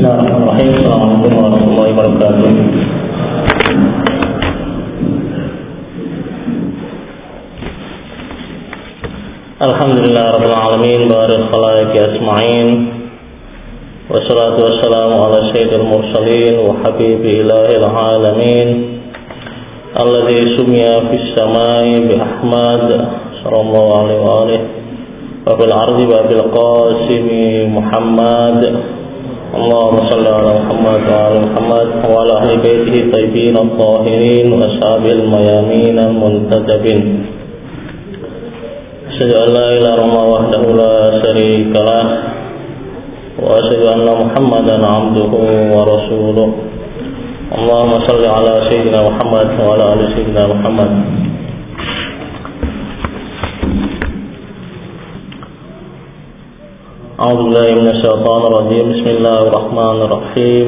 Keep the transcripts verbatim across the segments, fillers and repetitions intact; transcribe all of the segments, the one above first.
Bismillahirrahmanirrahim. Assalamualaikum warahmatullahi wabarakatuh. Alhamdulillah rabbil alamin, barik khalaiqi asma'in. Wassalatu wassalamu ala sayyidil mursalin wa habibi ilahil alamin, alladzi sumya fis samai bi Ahmad sallallahu alaihi wa alihi wa fil ardi wa bil qasimi Muhammad. Allahumma shalli ala Muhammad wa ala Muhammad wa ala ahli baitihi thayyibin at-tahirin wa ashabil mayamin al-muntajabin. Asyhadu an la ilaha illallah wahdahu la syarika lah wa asyhadu anna Muhammadan abduhu wa rasuluh. Allahumma shalli ala sayyidina Muhammad wa ala ali sayyidina Muhammad. A'udzu billahi minasy syaithanir rajim. Bismillahirrahmanirrahim.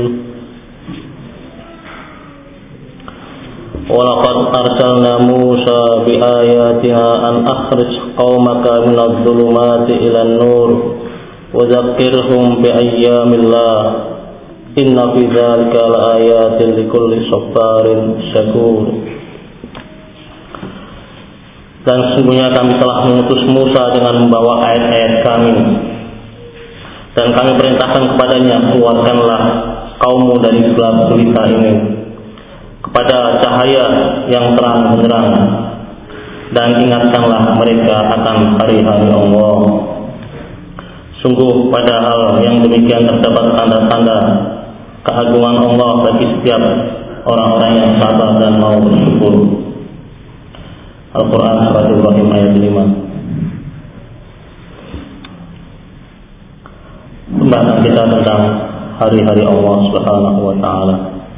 Wa laqad arsalna Musa bi ayatina an akhrij qaumaka minadh dhulumati ilan nur wa dzakkirhum bi ayyamillah. Inna fi dzalika laayatin likulli sabarin syakur. Dan sesungguhnya kami telah mengutus Musa dengan membawa ayat-ayat kami, dan kami perintahkan kepadanya, keluarkanlah kaummu dari gelap gulita ini kepada cahaya yang terang benderang, dan ingatkanlah mereka akan hari-hari Allah. Sungguh pada hal yang demikian terdapat tanda-tanda keagungan Allah bagi setiap orang-orang yang sabar dan mau bersyukur. Al-Quran Surat Ibrahim ayat lima. Pembahasan kita tentang hari-hari Allah Subhanahu wa Ta'ala.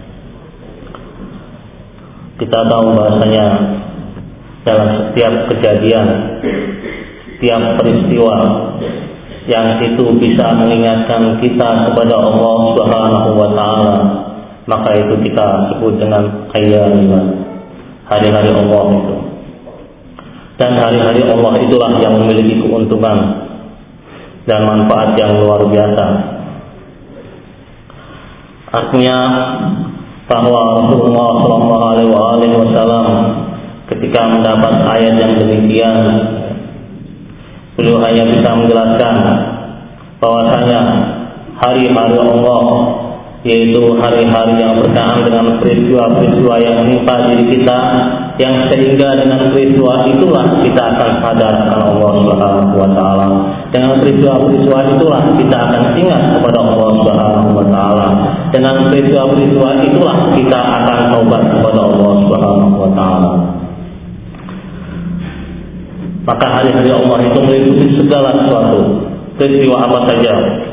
Kita tahu bahasanya dalam setiap kejadian, setiap peristiwa yang itu bisa mengingatkan kita kepada Allah Subhanahu wa Ta'ala, maka itu kita sebut dengan ayyamillah, hari-hari Allah itu. Dan hari-hari Allah itulah yang memiliki keuntungan dan manfaat yang luar biasa. Artinya bahwa Rasulullah Shallallahu Alaihi Wasallam ketika mendapat ayat yang demikian, beliau hanya bisa menjelaskan bahwasanya hari-hari Allah, yaitu hari-hari yang berkaitan dengan peristiwa-peristiwa yang menimpa diri kita, yang sehingga dengan peristiwa itulah kita akan sadar akan Allah Subhanahu wa Ta'ala. Dengan peristiwa-peristiwa itulah kita akan ingat kepada Allah Subhanahu wa Ta'ala. Dengan peristiwa-peristiwa itulah kita akan taubat kepada Allah Subhanahu wa Ta'ala. Maka hari-hari Allah itu meliputi segala sesuatu, peristiwa apa saja,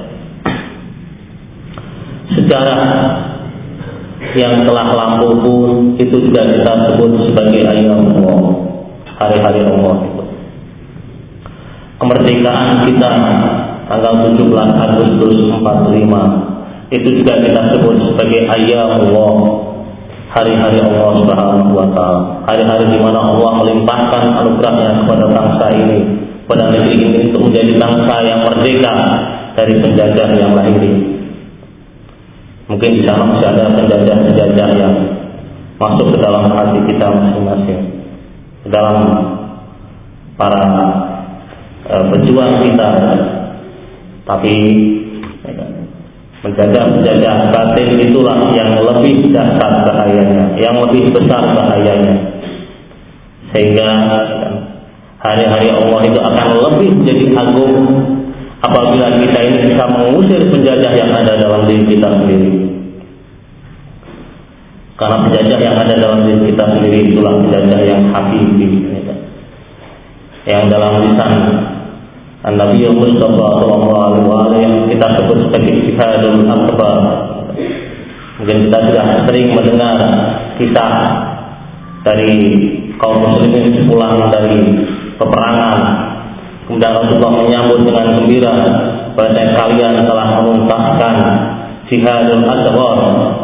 sejarah yang telah lampau pun itu juga kita sebut sebagai ayyam Allah, hari-hari Allah itu. Kemerdekaan kita tanggal tujuh belas Agustus empat puluh lima itu juga kita sebut sebagai ayyam Allah, hari-hari Allah Subhanahu wa Ta'ala, hari-hari di mana Allah melimpahkan anugerahnya kepada bangsa ini, pada negeri ini, untuk menjadi bangsa yang merdeka dari penjajah yang lahir. Mungkin di sana masih ada penjajah-penjajah yang masuk ke dalam hati kita masing-masing, ke dalam para e, pejuang kita. Tapi penjajah-penjajah batin itulah yang lebih dahsyat bahayanya, yang lebih besar bahayanya, sehingga hari-hari Allah itu akan lebih menjadi agung apabila kita ini bisa mengusir penjajah yang ada dalam diri kita sendiri. Karena penjajah yang ada dalam diri kita sendiri itulah penjajah yang hakiki, yang dalam lisan An-Nabi Mustafa sallallahu alaihi wasallam yang kita sebut sebagai jihadul akbar. Mungkin kita sudah sering mendengar kisah dari kaum muslimin sepulang dari peperangan, kemudian Rasulullah menyambut dengan gembira bahwa kalian telah menuntaskan jihadul akbar,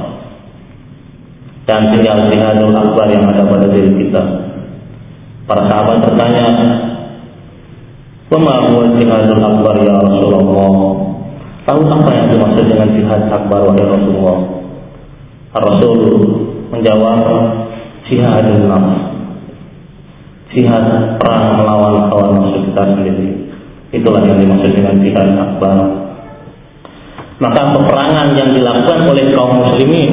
dan tinggal jihadul akbar yang ada pada diri kita. Para sahabat bertanya, "Wa ma huwa jihadul akbar ya Rasulullah?" tahu apa yang dimaksud dengan jihad akbar wahai Rasulullah? Rasul menjawab, jihadun nafs, jihad perang melawan hawa nafsu kita sendiri. Itulah yang dimaksud dengan jihad akbar. Maka peperangan yang dilakukan oleh kaum muslimin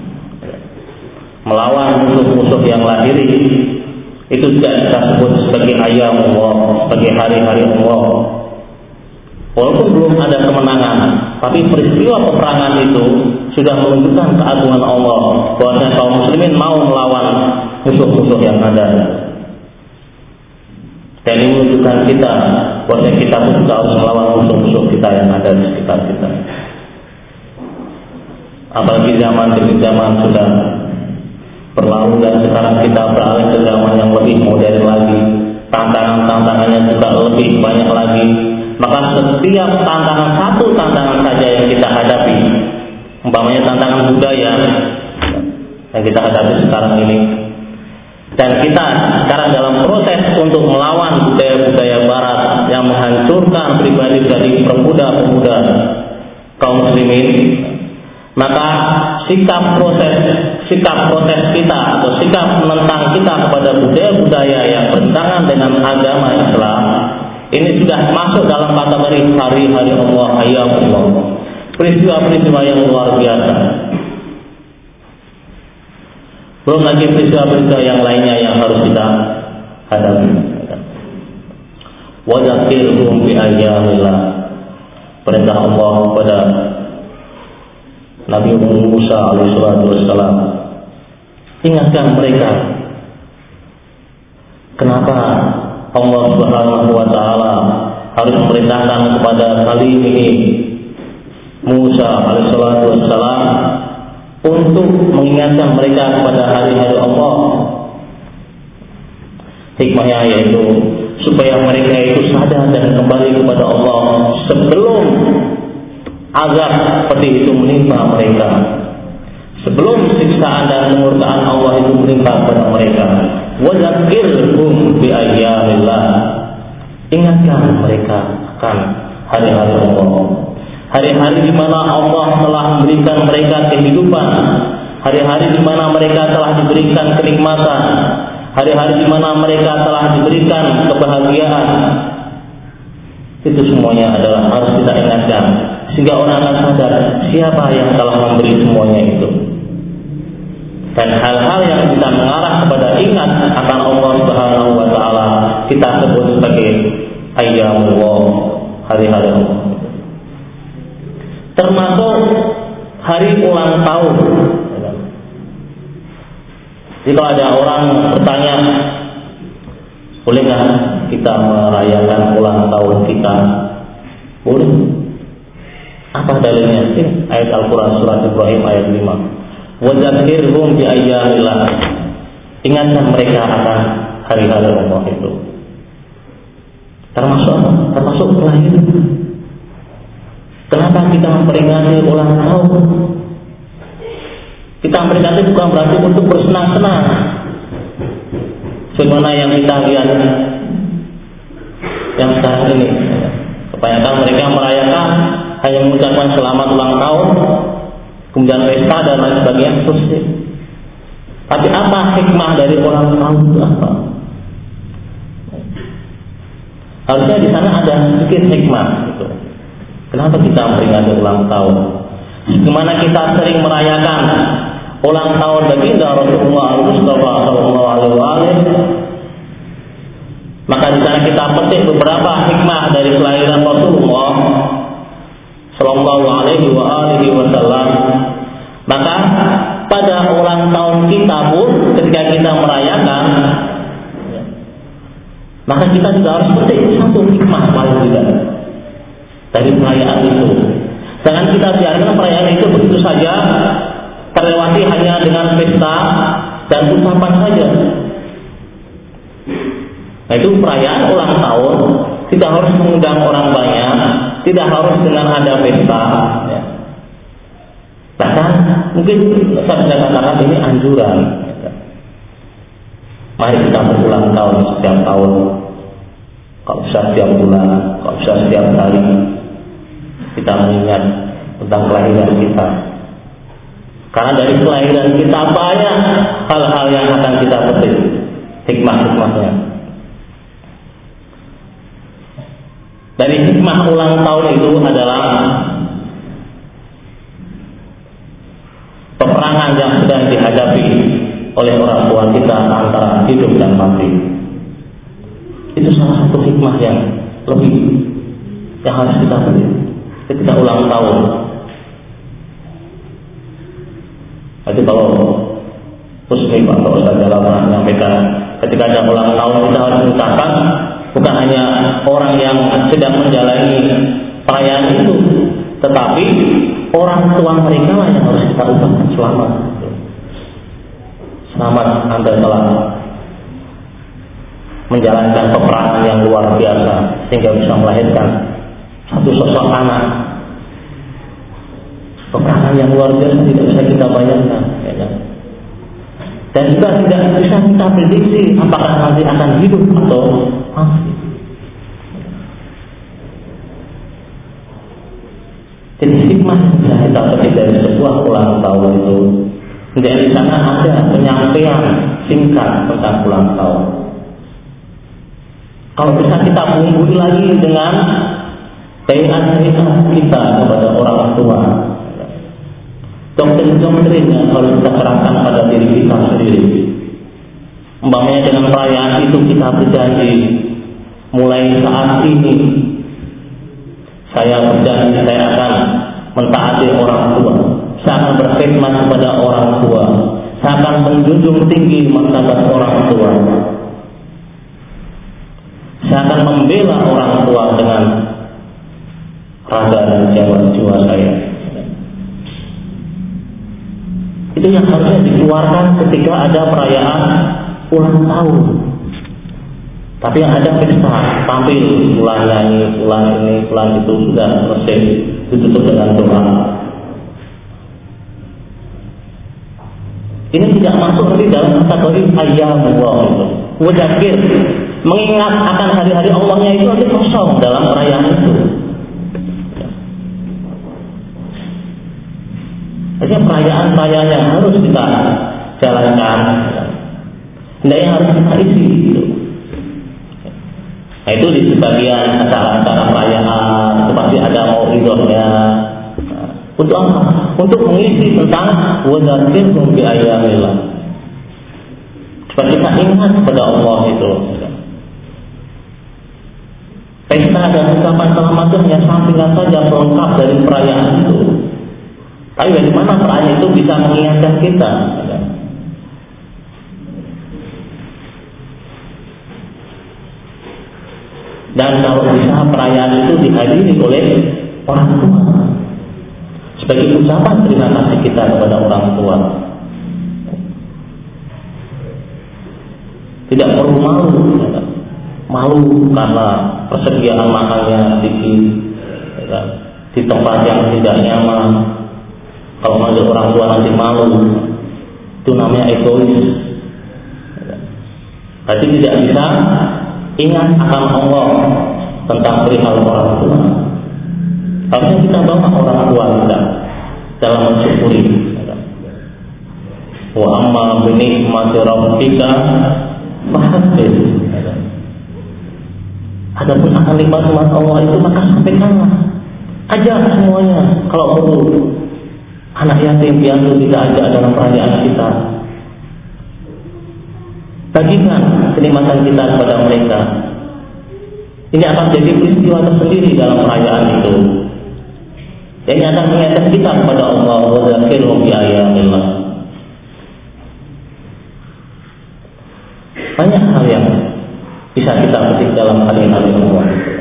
melawan musuh-musuh yang lahiri itu tidak kita sebut sebagai ayam Allah, sebagai hari-hari Allah. Walaupun belum ada kemenangan, tapi peristiwa peperangan itu sudah menunjukkan keagungan Allah, bahwa kaum muslimin mau melawan musuh-musuh yang ada. Dan ini menunjukkan kita bahwa kita juga harus melawan musuh-musuh kita yang ada di sekitar kita. Apalagi zaman demi zaman sudah berlalu dan sekarang kita beralih ke zaman yang lebih modern lagi, tantangan-tantangannya juga lebih banyak lagi. Maka setiap tantangan, satu tantangan saja yang kita hadapi, umpamanya tantangan budaya yang kita hadapi sekarang ini, dan kita sekarang dalam proses untuk melawan budaya-budaya barat yang menghancurkan pribadi-pribadi pemuda-pemuda kaum muslimin, maka sikap proses sikap protes kita atau sikap menentang kita kepada budaya-budaya yang bertentangan dengan agama Islam ini sudah masuk dalam kategori hari-hari Allah, ayam Allah, peristiwa-peristiwa yang luar biasa. Belum lagi peristiwa-peristiwa yang lainnya yang harus kita hadapi. Wa dzakirhum bi ayyamillah, perintah Allah kepada Nabi Musa alaihi wassalam, ingatkan mereka. Kenapa Allah Subhanahu wa taala harus memerintahkan kepada kalimihi Musa alaihi wassalam untuk mengingatkan mereka kepada hari-hari Allah? Hikmahnya yaitu supaya mereka itu sadar dan kembali kepada Allah sebelum azab seperti itu menimpa mereka, sebelum siksaan dan kemurkaan Allah itu menimpa kepada mereka. Wa dzakirhum bi ayyamillah, ingatkan mereka akan hari-hari Allah, hari-hari di mana Allah telah memberikan mereka kehidupan, hari-hari di mana mereka telah diberikan kenikmatan, hari-hari di mana mereka telah diberikan kebahagiaan. Itu semuanya adalah harus kita ingatkan, sehingga orang akan sadar siapa yang telah memberi semuanya itu. Dan hal-hal yang bisa mengarah kepada ingat akan Allah Subhanahu wa taala kita sebut sebagai ayyamullah, hari-hari Allah. Termasuk hari ulang tahun. Jika ada orang bertanya, bolehkah kita merayakan ulang tahun kita? Boleh. Apa dalilnya? Ini ayat Al-Quran surat Ibrahim ayat lima. Wa dzakirhum bi ayyamillah, ingatkan mereka akan hari-hari Allah itu. Termasuk apa? Termasuk kelahiran. Kenapa kita memperingati ulang tahun? Kita memperingati bukan berarti untuk bersenang-senang, sebagaimana yang kita lihat yang sekarang ini. Kebanyakan mereka merayakan hanya mengucapkan selamat ulang tahun, kemudian pesta dan lain sebagainya, selesai. Tapi apa hikmah dari ulang tahun itu apa? Harusnya di sana ada sedikit hikmah. Gitu. Kenapa kita memperingati ulang tahun? Bagaimana kita sering merayakan ulang tahun baginda Rasulullah Mustafa Sallallahu Alaihi Wasallam? Maka di sana kita petik beberapa hikmah dari kelahiran Rasulullah Sallallahu Alaihi Wasallam. Maka pada ulang tahun kita pun ketika kita merayakan, maka kita juga harus petik satu hikmah paling tidak dari perayaan itu. Jangan kita biarkan perayaan itu begitu saja terlewati hanya dengan pesta dan ucapan saja. Nah, itu perayaan ulang tahun tidak harus mengundang orang banyak, tidak harus dengan ada pesta. Ya. Bahkan mungkin saya bisa katakan ini anjuran. Mari kita berulang tahun setiap tahun, kalau bisa setiap bulan, kalau bisa setiap hari. kita mengingat tentang kelahiran kita. Karena dari kelahiran kita banyak hal-hal yang akan kita petik hikmah-hikmahnya. Dari hikmah ulang tahun itu adalah peperangan yang sedang dihadapi oleh orang tua kita antara hidup dan mati. Itu salah satu hikmah yang lebih yang harus kita petik ketika ulang tahun. Jadi kalau Muslim atau Ustaz Jalal pernah menyampaikan, ketika ada ulang tahun kita harus mengucapkan bukan hanya orang yang sedang menjalani perayaan itu, tetapi orang tua mereka lah yang harus kita ucapkan selamat. Selamat Anda telah menjalankan peperangan yang luar biasa sehingga bisa melahirkan satu sosok anak. Peperangan yang luar biasa tidak bisa kita bayangkan, ya kan? Dan juga tidak bisa kita prediksi apakah nanti akan hidup atau mati. Jadi hikmah yang bisa kita petik dari sebuah ulang tahun itu, dari sana ada penyampaian singkat tentang ulang tahun. Kalau bisa kita bumbui lagi dengan bayat-bayat kita kepada orang tua, doktrin-doktrin yang harus kita terapkan pada diri kita sendiri. Umpamanya dengan perayaan itu kita berjanji, mulai saat ini saya berjanji saya akan mentaati orang tua, saya akan berkhidmat kepada orang tua, saya akan menjunjung tinggi martabat orang tua, saya akan membela orang tua dengan raga dan jiwa saya. Itu yang harusnya dikeluarkan ketika ada perayaan ulang tahun. Tapi yang ada pesta, tampil, ulang nyanyi, ulang ini, ulang itu, sudah selesai, ditutup dengan doa. Ini tidak masuk di dalam kategori ayyamullah itu. Mudzakir, mengingat akan hari-hari Allahnya itu nanti kosong dalam perayaan itu. Jadi perayaan-perayaan yang harus kita jalankan, dan yang harus kita isi gitu. Nah, itu di sebagian acara-acara perayaan pasti ada mauidahnya. Nah, untuk apa? Untuk mengisi tentang wadzakirhum bi ayyamillah. Supaya kita ingat kepada Allah itu. Pesta dan ucapan selamat itu hanya sampingan saja pelengkap dari perayaan itu. Tapi dari mana perayaan itu bisa mengingatkan kita? Dan kalau bisa perayaan itu dihadiri oleh orang tua sebagai ucapan terima kasih kita kepada orang tua. Tidak perlu malu, malu karena persediaan makannya sedikit, di tempat yang tidak nyaman. Kalau manggil orang tua nanti malu, itu namanya egois. Tapi tidak bisa ingat akan Allah tentang perihal orang tua. Harusnya kita bawa orang tua kita dalam mensyukuri. Wa amma bi ni'mati rabbika fahaddits. Adapun akan nikmat Allah itu maka sampaikanlah, ajak semuanya. Kalau perlu anak yatim piatu kita ajak dalam perayaan kita. Bagikan kenikmatan kita kepada mereka. Ini akan jadi peristiwa tersendiri dalam perayaan itu. Ini akan mengingatkan kita kepada Allah. Wadzakirhum bi ayyamillah. Banyak hal yang bisa kita petik dalam hari-hari Allah.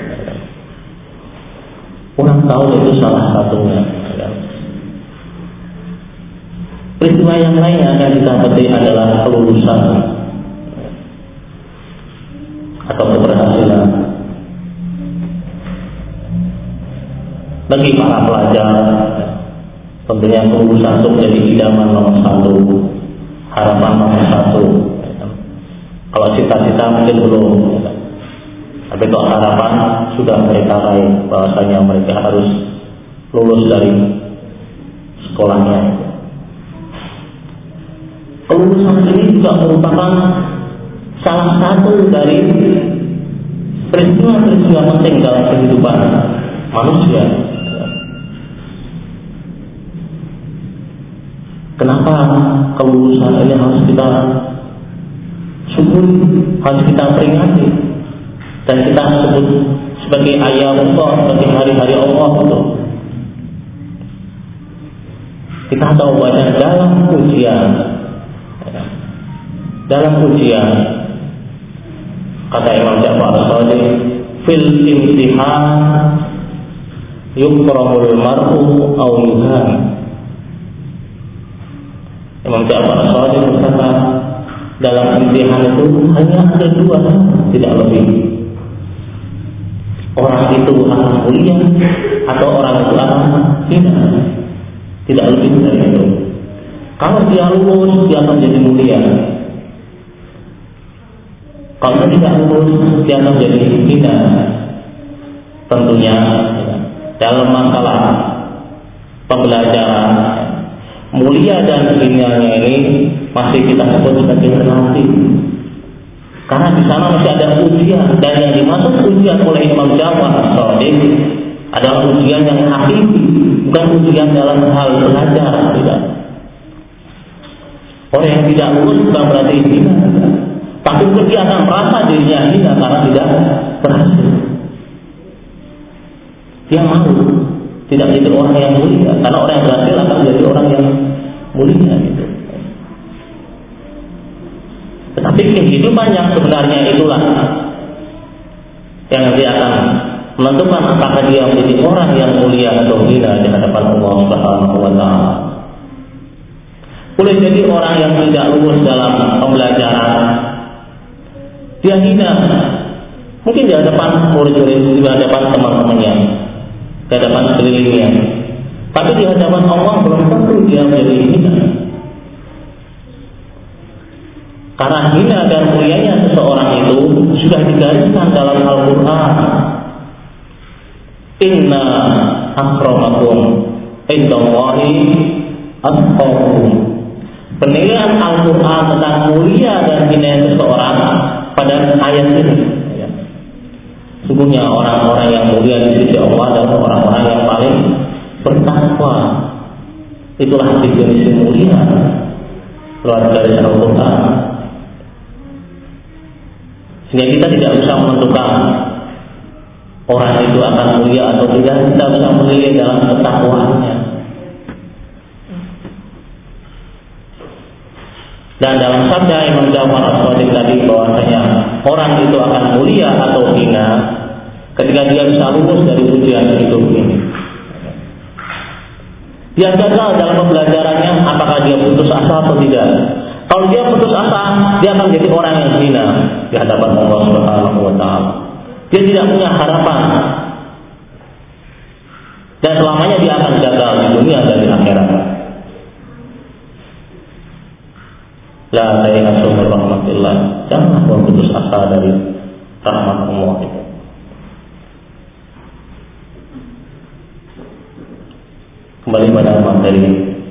Ulang tahun itu salah satunya. Peristiwa yang lain yang akan kita petik adalah kelulusan atau keberhasilan bagi para pelajar. Tentunya kelulusan itu menjadi idaman nomor satu, harapan nomor satu. Kalau cita-cita mungkin belum, tapi kalau harapan sudah mereka raih, bahwasanya mereka harus lulus dari sekolahnya. Kelulusan ini juga merupakan salah satu dari peristiwa-peristiwa penting dalam kehidupan manusia. Kenapa kelulusan ini harus kita syukuri, harus kita peringati, dan kita sebut sebagai ayat Allah, sebagai hari-hari Allah itu? Kita tahu bahwa dalam ujian, dalam ujian, kata Imam Ja'far As-Shadiq, fil imtihan yukramul mar'u aw yuhan. Imam Ja'far As-Shadiq berkata, dalam imtihan itu hanya ada dua, tidak lebih. Orang itu akan mulia atau orang itu akan hina, tidak lebih dari itu. Kalau dia lulus, dia akan jadi mulia. Kalau tidak lulus, dia akan jadi hina. Tentunya dalam masalah pembelajaran, mulia dan hinanya ini masih kita sebut sebagai relatif. Karena di sana masih ada ujian, dan yang dimaksud ujian oleh Imam Ja'far As-Shadiq adalah ujian yang hakiki, bukan ujian dalam hal belajar, tidak. Orang yang tidak lulus bukan berarti hina, tapi dia akan merasa dirinya hina karena tidak berhasil. Dia malu, tidak jadi orang yang mulia, karena orang yang berhasil akan menjadi orang yang mulia gitu. Tetapi kehidupan yang sebenarnya itulah yang dia akan menentukan apakah dia menjadi orang yang mulia atau hina di hadapan Allah Subhanahu wa taala. Boleh jadi orang yang tidak lulus dalam pembelajaran, dia hina, mungkin di hadapan murid-murid, di hadapan teman-temannya, di hadapan sekelilingnya. Tapi di hadapan Allah belum tentu dia menjadi hina. Karena hina dan mulianya seseorang itu sudah digariskan dalam Al-Quran. Inna akramakum indallahi atqakum. Penilaian Al-Quran tentang mulia dan hina seseorang pada ayat ini. Sungguhnya orang-orang yang mulia di sisi Allah adalah orang-orang yang paling bertakwa. Itulah definisi mulia keluar dari Al-Quran. Sehingga kita tidak bisa menentukan orang itu akan mulia atau tidak. Kita bisa menilai dalam ketakwaannya. Dan dalam sabda Imam Ja'far As-Shadiq tadi bahwasanya orang itu akan mulia atau hina ketika dia bisa lulus dari ujian hidup ini. Dia gagal dalam pembelajarannya, apakah dia putus asa atau tidak? Kalau dia putus asa, dia akan jadi orang yang hina di hadapan Allah Subhanahu wa taala. Dia tidak punya harapan, dan selamanya dia akan gagal di dunia dan di akhirat. La ta'inasu min rahmatillah. Jangan putus asa dari rahmat Allah itu. Kembali pada materi.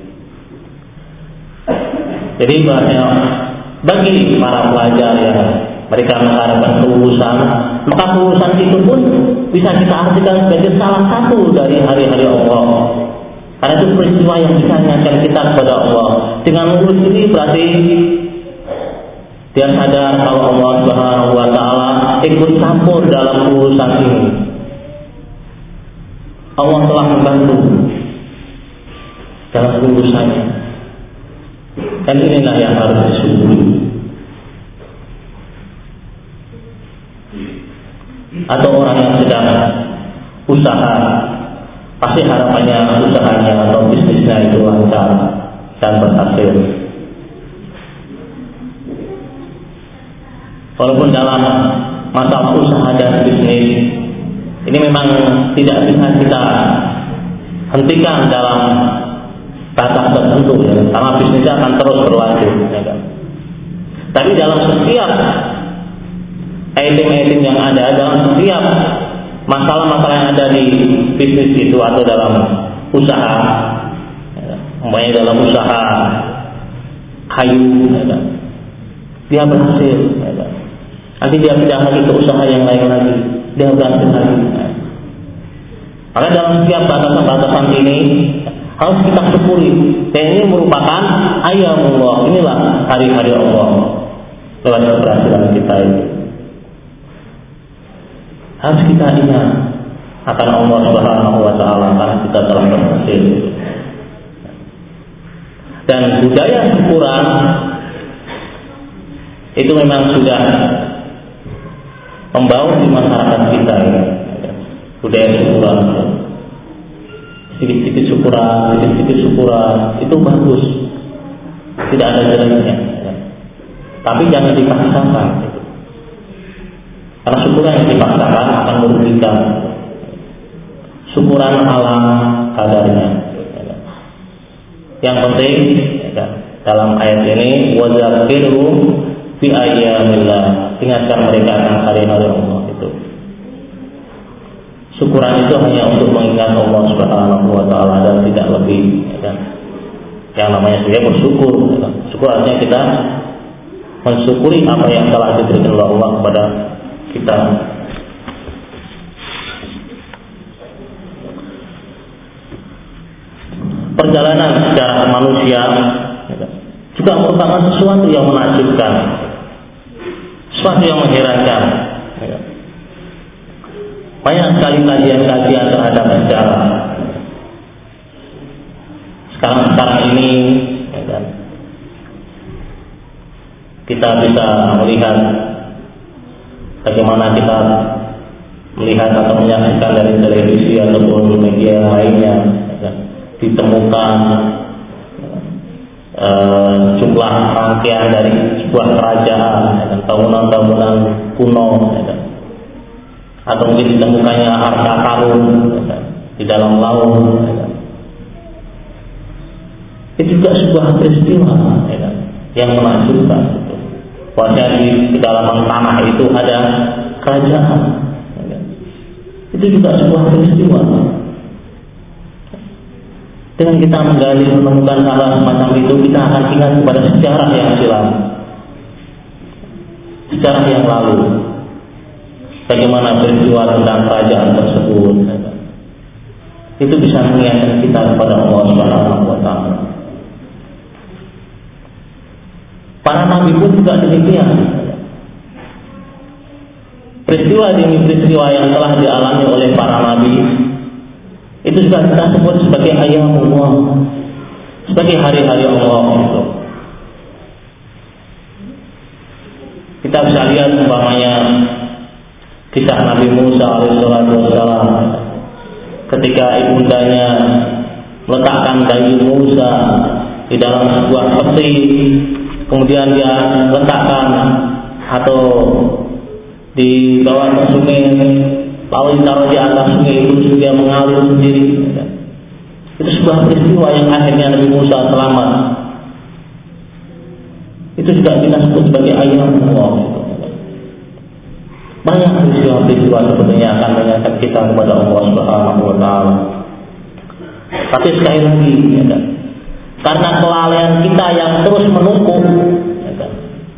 Jadi bahasanya bagi para pelajar yang mereka mengharapkan kelulusan, maka kelulusan itu pun bisa kita artikan sebagai salah satu dari hari-hari Allah. Karena itu peristiwa yang bisa mengingatkan kita kepada Allah. Dengan lulus ini berarti dia sadar kalau Allah Subhanahu wa taala ikut campur dalam kelulusan ini. Allah telah membantu dalam kelulusannya. Dan inilah yang harus disyukuri. Atau orang yang sedang usaha, pasti harapannya usahanya atau bisnisnya itu lancar dan berhasil. Walaupun dalam masalah usaha dan bisnis ini memang tidak bisa kita hentikan dalam batas tertentu, ya, karena bisnisnya akan terus berlanjut. Ya, kan? Tapi dalam setiap item-item yang ada, dalam setiap masalah-masalah yang ada di bisnis itu atau dalam usaha, umpamanya dalam usaha kayu, dia berhasil, nanti dia pindah lagi ke usaha yang lain lagi, dia berhasil lagi. Maka dalam setiap batasan-batasan ini harus kita syukuri. Dan ini merupakan ayamullah, inilah hari-hari Allah lewat keberhasilan kita itu. Harus kita ingat akan Allah Subhanahu wa Ta'ala karena kita telah berhasil. Dan budaya syukuran itu memang sudah membaur di masyarakat kita ya. Budaya syukuran, sedikit-sedikit syukuran, sedikit-sedikit syukuran itu bagus, tidak ada jeleknya ya. Tapi jangan dipaksakan gitu. Karena syukuran yang dipaksakan akan merugikan. Syukuran ala kadarnya. Yang penting ya, dalam ayat ini wadzakirhum fi ayyamillah, ingatkan mereka akan hari-hari Allah itu. Syukuran itu hanya untuk mengingat Allah Subhanahu wa Ta'ala dan tidak lebih ya. Yang namanya saja bersyukur ya. Syukur artinya kita mensyukuri apa yang telah diberikan oleh Allah kepada kita. Perjalanan secara manusia juga merupakan sesuatu yang menakjubkan, sesuatu yang mengherankan. Banyak sekali kajian-kajian terhadap sejarah. Sekarang-sekarang ini kita bisa melihat bagaimana kita melihat atau menyaksikan dari televisi ataupun media lainnya, ditemukan e, jumlah rangkaian dari sebuah kerajaan dan bangunan-bangunan kuno ya, atau mungkin ditemukannya harta karun ya, di dalam laut ya. Itu juga sebuah peristiwa ya, yang menakjubkan. Bahwasanya di kedalaman tanah itu ada kerajaan ya. Itu juga sebuah peristiwa. Dengan kita menggali menemukan hal semacam itu, kita akan ingat kepada sejarah yang silam, sejarah yang lalu, bagaimana peristiwa tentang kerajaan tersebut. Itu bisa mengingatkan kita kepada Allah Subhanahu wa Ta'ala. Para nabi pun juga demikian. Peristiwa demi peristiwa yang telah dialami oleh para nabi itu juga kita sebut sebagai ayamullah, sebagai hari-hari Allah itu. Kita bisa lihat umpamanya kisah Nabi Musa alaihissalam ketika ibundanya meletakkan bayi Musa di dalam sebuah peti, kemudian dia letakkan atau di bawah sungai, lalu ditaruh di atas sungai itu dia mengalir sendiri. Itu sebuah peristiwa yang akhirnya Nabi Musa selamat. Itu juga kita sebut sebagai ayamullah. Banyak peristiwa-peristiwa sebenarnya akan mengingatkan kita kepada Allah Subhanahu wa Ta'ala. Tapi sekali lagi, ya kan? Karena kelalaian kita yang terus menumpuk, ya kan?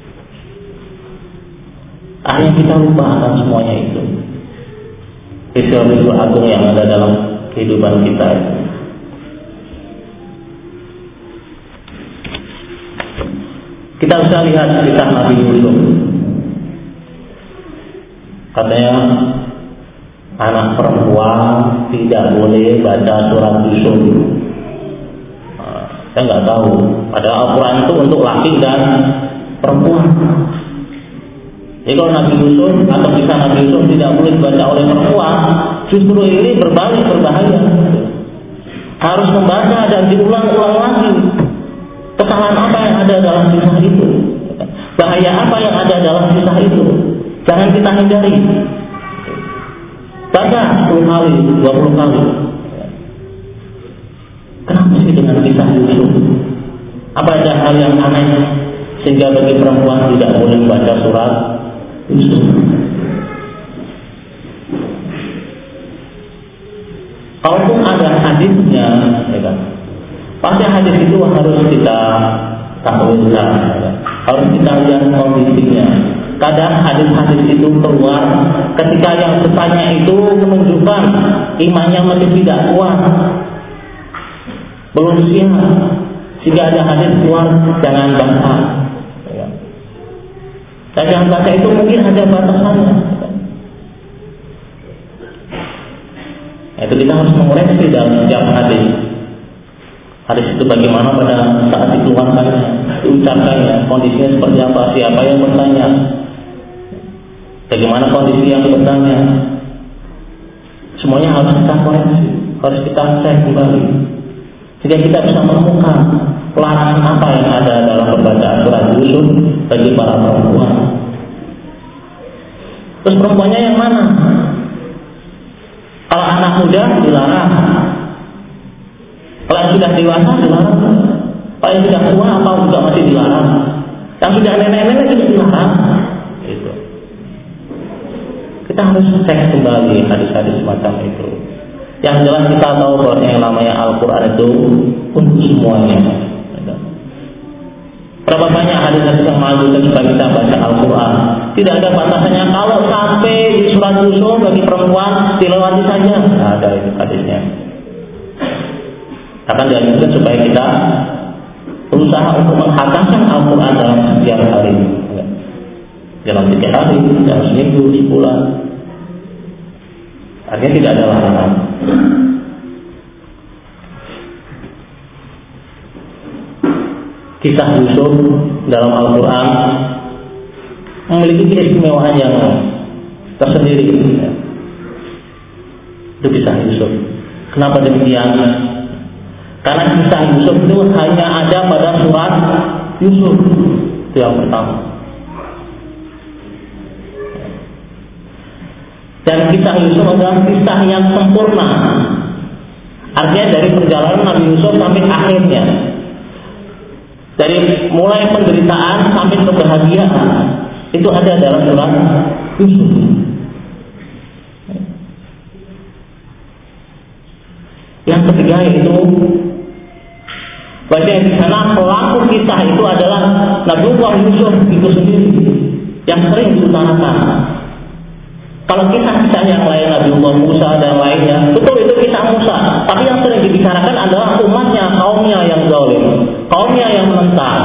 Akhirnya kita lupa akan semuanya itu. Peristiwa-peristiwa agung yang ada dalam kehidupan kita itu. Kita bisa lihat kisah Nabi Yusuf. Katanya anak perempuan tidak boleh baca surat Yusuf. Nah, saya nggak tahu. Padahal Al-Quran itu untuk laki dan perempuan. Jadi kalau Nabi Yusuf atau kisah Nabi Yusuf tidak boleh dibaca oleh perempuan, justru ini berbalik berbahaya. Harus membaca dan diulang-ulang lagi. Kesalahan apa yang ada dalam kisah itu? Bahaya apa yang ada dalam kisah itu? Jangan kita hindari. Baca sepuluh kali, dua puluh kali. Kenapa sih dengan kisah Yusuf? Apa ada hal yang aneh sehingga bagi perempuan tidak boleh membaca surat Yusuf? kalaupun ada hadisnya, ya kan, pasti hadis itu harus kita takwilkan, ya. Harus kita lihat kondisinya. Kadang hadis-hadis itu keluar ketika yang bertanya itu menunjukkan imannya masih tidak kuat, belum siap, sehingga ada hadis keluar jangan baca. Ya. Dan jangan baca itu mungkin ada batasannya. Itu kita harus mengoreksi dalam setiap hadis. Hadis itu bagaimana pada saat dikeluarkannya, diucapkannya, kondisinya seperti apa, siapa yang bertanya, bagaimana kondisi yang bertanya. Semuanya harus kita koreksi, harus kita cek kembali, sehingga kita bisa menemukan larangan apa yang ada dalam pembacaan surat Yusuf bagi para perempuan. Terus perempuannya yang mana? Kalau anak muda dilarang, kalau yang sudah dewasa dilarang, kalau yang sudah tua apa juga masih dilarang, yang sudah nenek-nenek juga dilarang. Itu. Kita harus cek kembali hadis-hadis semacam itu. Yang jelas kita tahu bahwa yang namanya Al-Quran itu untuk semuanya. Berapa banyak hadis-hadis yang maju ketika kita baca Al-Quran. Tidak ada batasannya. Kalau sampai di surat Yusuf bagi perempuan dilewati saja. Nah, ada itu hadisnya. Akan dianjurkan supaya kita berusaha untuk menghatamkan Al-Quran dalam setiap hari. Dalam tiga hari, dalam seminggu, sebulan. Artinya tidak ada larangan. Kisah Yusuf dalam Al-Quran memiliki keistimewaan yang tersendiri. Itu kisah Yusuf. Kenapa demikian? Karena kisah Yusuf itu hanya ada pada surat Yusuf. Itu yang pertama. Dan kisah Yusuf adalah kisah yang sempurna. Artinya dari perjalanan Nabi Yusuf sampai akhirnya, dari mulai penderitaan sampai kebahagiaan, itu ada dalam surat Yusuf. Yang ketiga yaitu baca di sana pelaku kisah itu adalah Nabiullah Yusuf itu sendiri yang sering diutarakan. Kalau kisah-kisah yang lain Nabiullah Musa dan lainnya, betul itu kisah Musa, tapi yang sering dibicarakan adalah umatnya, kaumnya yang zalim, kaumnya yang menentang.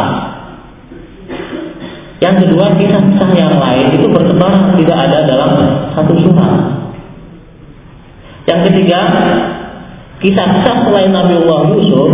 Yang kedua, kisah-kisah yang lain itu bertebar tidak ada dalam satu surat. Yang ketiga, kisah-kisah selain Nabiullah Yusuf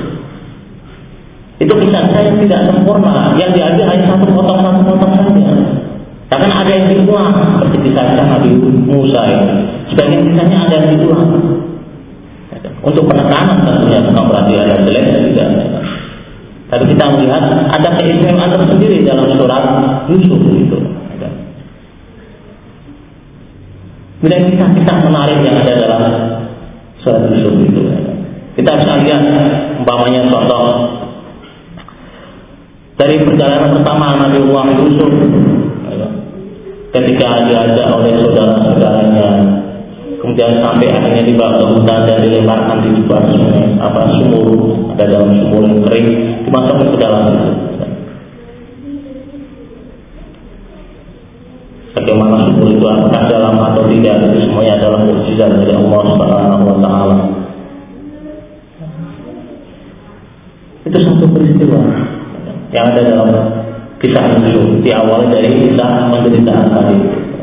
itu kisah-kisah yang tidak sempurna, yang diambil hanya satu potong satu potong saja. Bahkan ada yang dibuang seperti kisah-kisah Nabi Musa ini. Sebagian kisahnya ada yang dibuang untuk penekanan tentunya, bukan berarti ada jelek tidak. Tapi kita melihat ada keistimewaan tersendiri dalam surat Yusuf itu. Kemudian kisah-kisah menarik yang ada dalam surat Yusuf itu. Kita bisa lihat umpamanya contoh dari perjalanan pertama Nabiullah Yusuf ketika diajak oleh saudara-saudaranya, kemudian sampai akhirnya dibawa ke hutan dan dilemparkan di sebuah sungai, apa sumur, ada dalam sumur yang kering, dimasukkan ke dalam itu. Bagaimana sumur itu apakah dalam atau tidak, itu semuanya adalah mukjizat dari Allah Subhanahu wa taala. Itu satu peristiwa yang ada dalam kisah Yusuf, diawali dari kisah penderitaan tadi.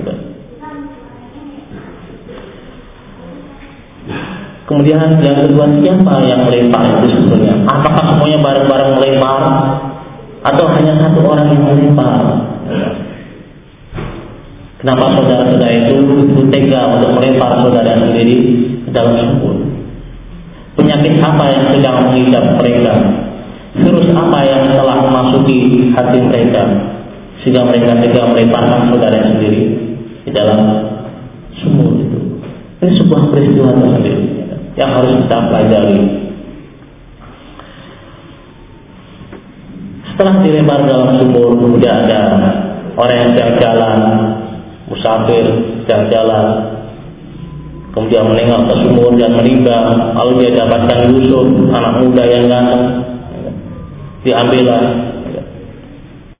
Kemudian yang kedua, siapa yang melempar itu sebetulnya? Apakah semuanya bareng-bareng melempar atau hanya satu orang yang melempar? Kenapa saudara-saudara itu itu tega untuk melempar saudara sendiri ke dalam sumur? Penyakit apa yang sedang mengidap mereka? Virus apa yang telah memasuki hati mereka sehingga mereka tega melemparkan saudara sendiri di dalam sumur itu? Ini sebuah peristiwa tersendiri yang harus kita pelajari. Setelah dilempar dalam sumur, kemudian ada orang yang sedang jalan, musafir sedang jalan, kemudian menengok ke sumur dan menimba, lalu dia dapatkan Yusuf, anak muda yang ganteng, diambillah